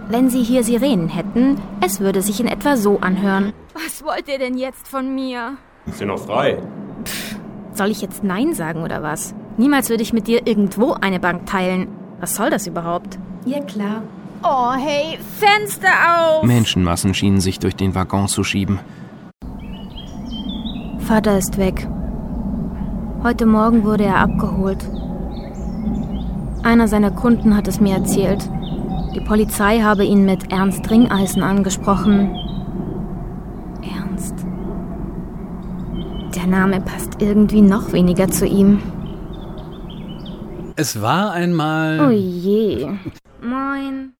Wenn Sie hier Sirenen hätten, es würde sich in etwa so anhören. Was wollt ihr denn jetzt von mir? Ist ja noch frei. Soll ich jetzt Nein sagen oder was? Niemals würde ich mit dir irgendwo eine Bank teilen. Was soll das überhaupt? Ja, klar. Oh, hey, Fenster auf! Menschenmassen schienen sich durch den Waggon zu schieben. Vater ist weg. Heute Morgen wurde er abgeholt. Einer seiner Kunden hat es mir erzählt. Die Polizei habe ihn mit Ernst Ringeisen angesprochen. Ernst. Der Name passt irgendwie noch weniger zu ihm. Es war einmal... Oh je. Moin.